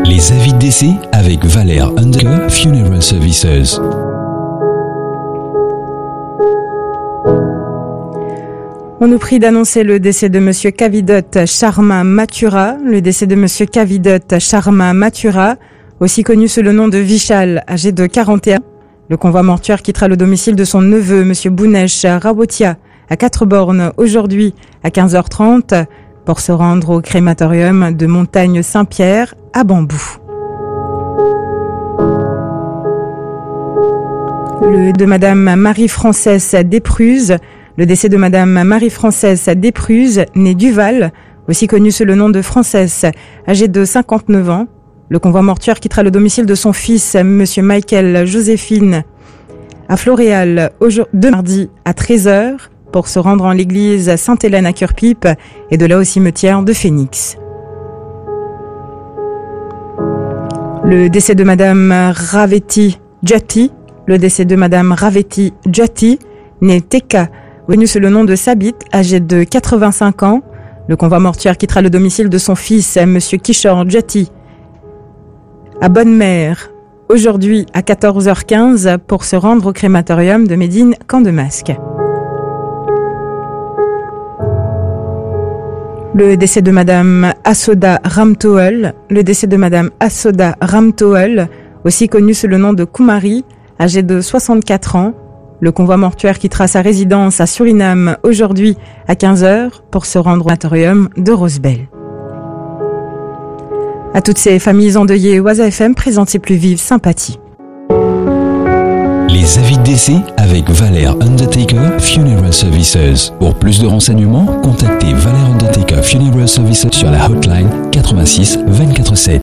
Les avis de décès avec Valère Undercover Funeral Services. On nous prie d'annoncer le décès de Monsieur Kavidot Sharma Mathura, le décès de Monsieur Kavidot Sharma Mathura, aussi connu sous le nom de Vishal, âgé de 41. Le convoi mortuaire quittera le domicile de son neveu, Monsieur Bounesh Rawotia, à 4 bornes aujourd'hui à 15h30 pour se rendre au crématorium de Montagne Saint-Pierre à Bambou. Le de Madame Marie-Française Despruzes, le décès de Madame Marie-Française Despruzes, née Duval, aussi connue sous le nom de Française, âgée de 59 ans. Le convoi mortuaire quittera le domicile de son fils, Monsieur Michael Joséphine, à Floréal, de mardi à 13h, pour se rendre en l'église Sainte-Hélène à Cœur-Pipe et de là au cimetière de Phénix. Le décès de Madame Raveti Jati, le décès de Madame Raveti Jati, née Teka, connue sous le nom de Sabit, âgée de 85 ans. Le convoi mortuaire quittera le domicile de son fils, Monsieur Kishore Jati, à Bonne-Mère, aujourd'hui à 14h15 pour se rendre au crématorium de Médine Camp de Masque. Le décès de Madame Asoda Ramtoel, le décès de Madame Asoda Ramtoel, aussi connue sous le nom de Kumari, âgée de 64 ans. Le convoi mortuaire quittera sa résidence à Suriname aujourd'hui à 15h pour se rendre au crématorium de Rosebel. À toutes ces familles endeuillées, Waza FM présente ses plus vives sympathies. Les avis de décès avec Valère Undertaker Funeral Services. Pour plus de renseignements, contactez Valère Undertaker Funeral Services sur la hotline 86 24 7.